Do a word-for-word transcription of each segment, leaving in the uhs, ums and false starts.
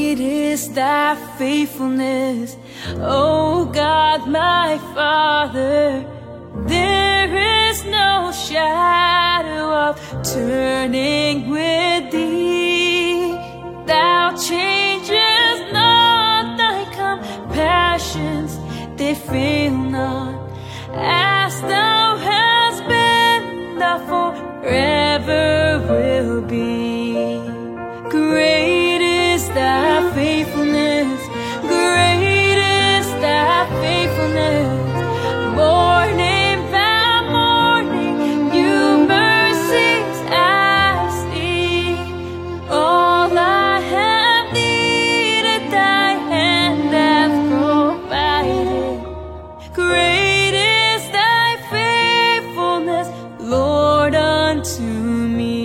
Great is thy faithfulness, O God my Father. There is no shadow of turning with thee. Thou changest not, thy compassions, they fail not. As thou hast been, thou forever will be. Great is thy faithfulness, great is thy faithfulness. Morning by morning, new mercies I see. All I have needed, thy hand hath provided. Great is thy faithfulness, Lord, unto me.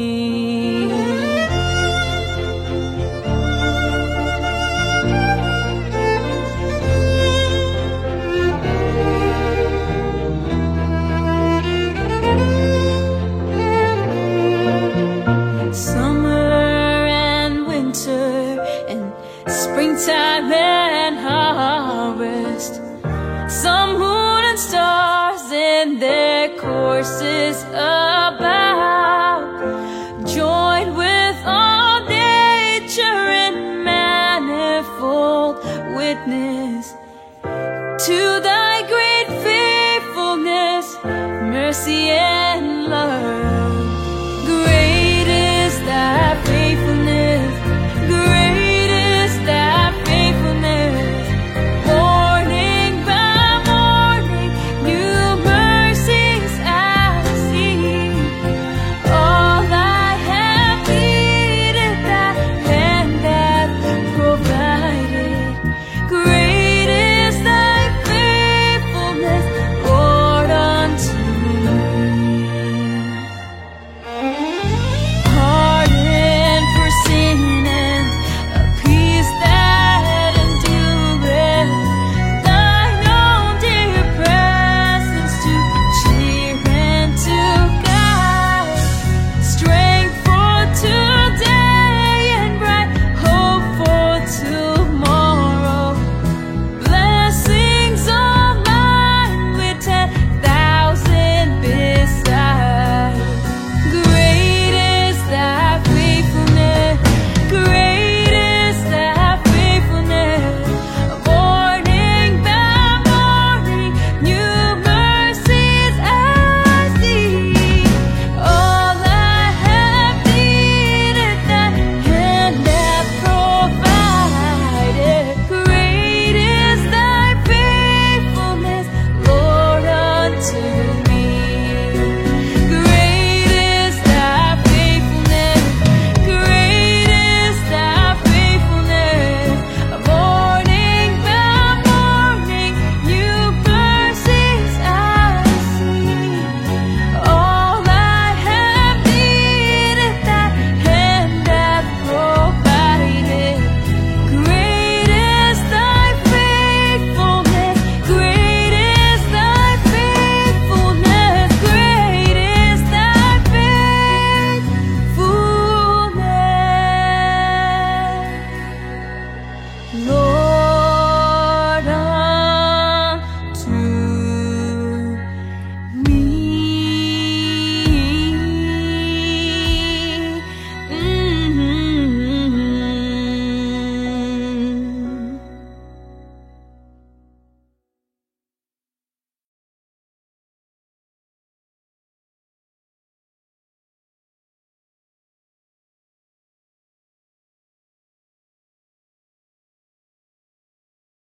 Springtime and harvest, some moon and stars in their courses about, joined with all nature in manifold witness to thy great faithfulness, mercy and